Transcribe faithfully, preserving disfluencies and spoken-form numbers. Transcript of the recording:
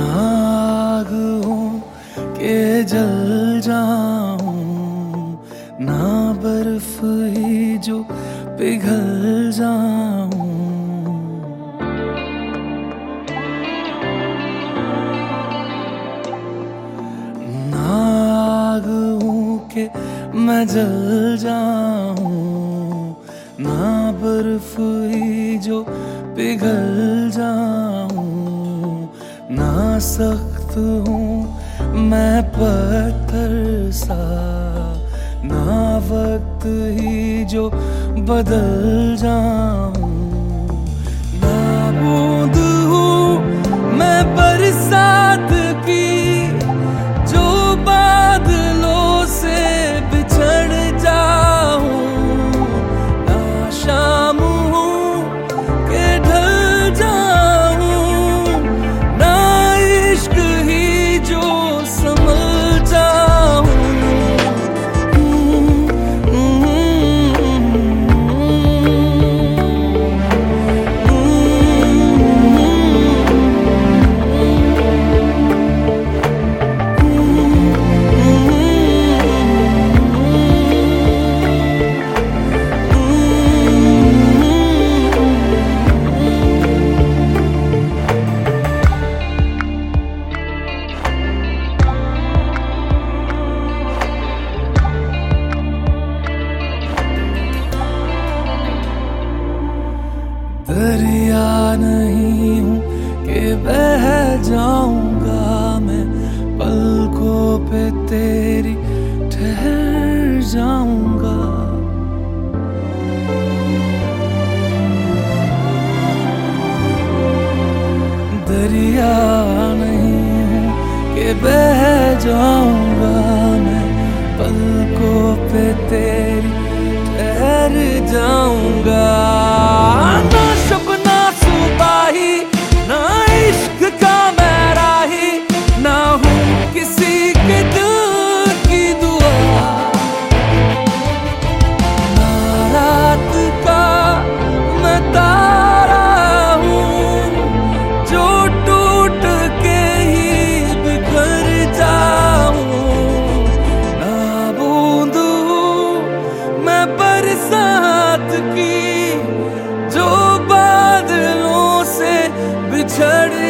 आग हूँ के जल जाऊं, ना बर्फ ही जो पिघल जाऊं। ना आग हूँ के मैं जल जाऊं, ना बर्फ ही जो पिघल जाऊं। ना सख्त हूँ मैं पत्थर सा, ना वक्त ही जो बदल जाऊं। ना बूंद हूँ मैं बरसात की, जो बादलों से बिछड़ जाऊं। ना शाम हूँ के ढल जाऊं, ना इश्क ही जो संभल जाऊं। दरिया नहीं हूँ कि बह जाऊंगा मैं, पलकों पे तेरी ठहर जाऊंगा। दरिया नहीं हूँ कि बह जाऊंगा मैं, पलकों पे तेरी ठहर जाऊंगा। ना सपना सुबाही, ना इश्क का मैं राही, ना हूँ किसी के दिल की दुआ। ना रात का मैं तारा हूँ, जो टूट के ही बिखर जाऊं। ना बूंद हूँ मैं बरसात की, जो बादलों से बिछड़